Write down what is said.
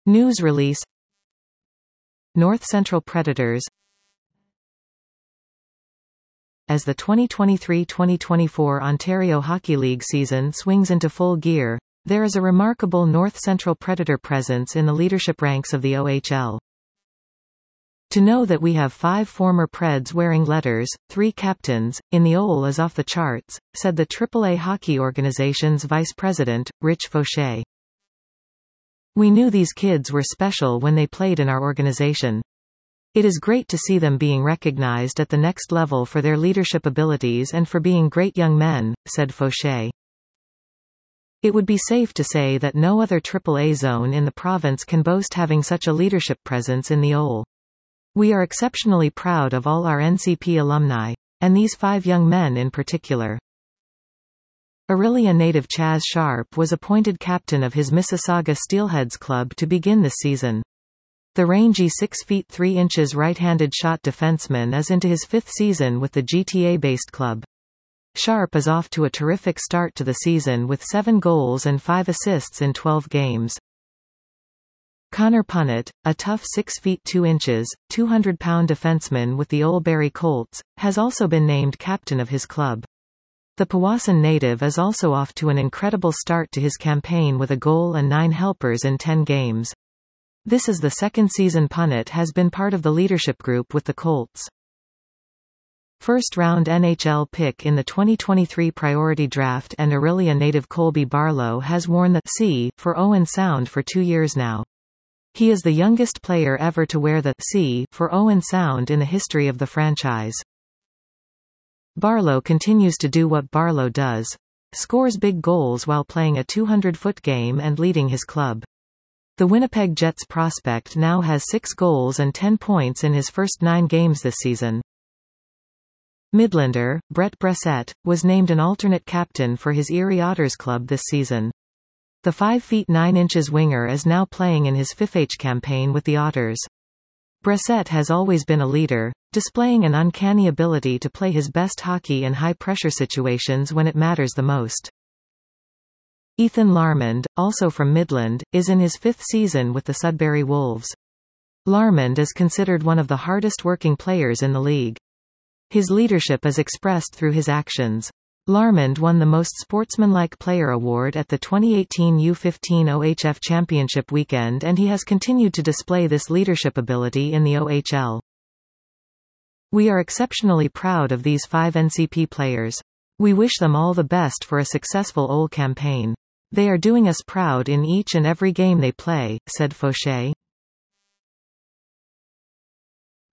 News release. North Central Predators. As the 2023-2024 Ontario Hockey League season swings into full gear, there is a remarkable North Central Predator presence in the leadership ranks of the OHL. To know that we have 5 former Preds wearing letters, 3 captains, in the OHL is off the charts, said the AAA Hockey Organization's Vice President, Rich Fauché. We knew these kids were special when they played in our organization. It is great to see them being recognized at the next level for their leadership abilities and for being great young men, said Fauché. It would be safe to say that no other AAA zone in the province can boast having such a leadership presence in the OHL. We are exceptionally proud of all our NCP alumni, and these 5 young men in particular. Orillia native Chaz Sharp was appointed captain of his Mississauga Steelheads club to begin this season. The rangy 6 feet 3 inches right-handed shot defenseman is into his 5th season with the GTA-based club. Sharp is off to a terrific start to the season with 7 goals and 5 assists in 12 games. Connor Punnett, a tough 6 feet 2 inches, 200-pound defenseman with the Oldbury Colts, has also been named captain of his club. The Powassan native is also off to an incredible start to his campaign with a goal and 9 helpers in 10 games. This is the second season Punnett has been part of the leadership group with the Colts. First-round NHL pick in the 2023 priority draft and Orillia native Colby Barlow has worn the C for Owen Sound for 2 years now. He is the youngest player ever to wear the C for Owen Sound in the history of the franchise. Barlow continues to do what Barlow does. Scores big goals while playing a 200-foot game and leading his club. The Winnipeg Jets prospect now has 6 goals and 10 points in his first 9 games this season. Midlander, Brett Bressett, was named an alternate captain for his Erie Otters club this season. The 5 feet 9 inches winger is now playing in his 5H campaign with the Otters. Bressett has always been a leader, displaying an uncanny ability to play his best hockey in high-pressure situations when it matters the most. Ethan Larmond, also from Midland, is in his 5th season with the Sudbury Wolves. Larmond is considered one of the hardest-working players in the league. His leadership is expressed through his actions. Larmond won the Most Sportsmanlike Player award at the 2018 U15 OHF Championship weekend, and he has continued to display this leadership ability in the OHL. We are exceptionally proud of these 5 NCP players. We wish them all the best for a successful OHL campaign. They are doing us proud in each and every game they play, said Fauché.